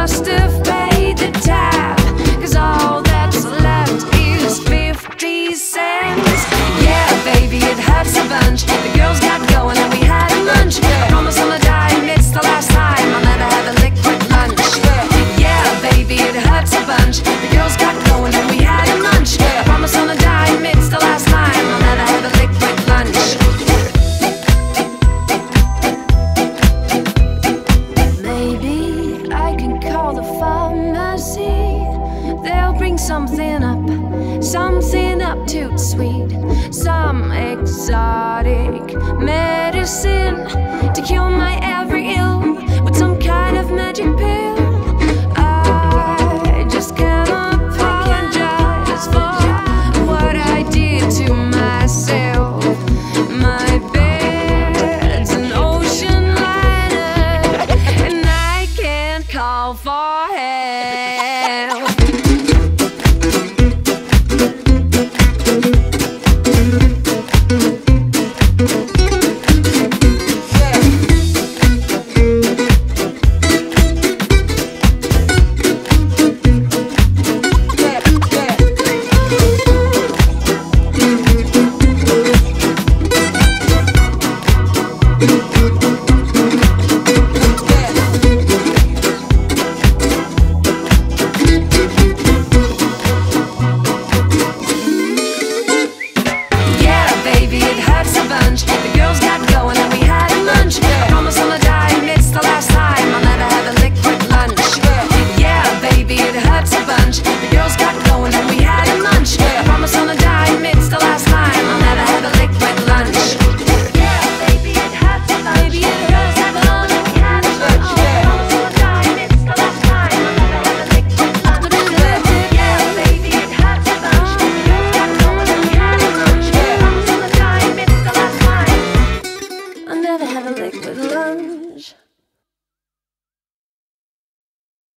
must have paid the tab, 'cause all that's left is 50 cents. Yeah, baby, it hurts a bunch. The girls got going and we had a lunch. I promise on a dime, it's the last time I'll never have a liquid lunch. Yeah, baby, it hurts a bunch. The girls got going and we had a lunch. I promise on a dime, it's the last time I'll never have a liquid lunch. Maybe I can call the pharmacy. They'll bring something up too sweet, some exotic medicine to cure my every ill with some kind of magic pill. I just can't apologize for what I did to myself. My bed's an ocean liner, and I can't call for help.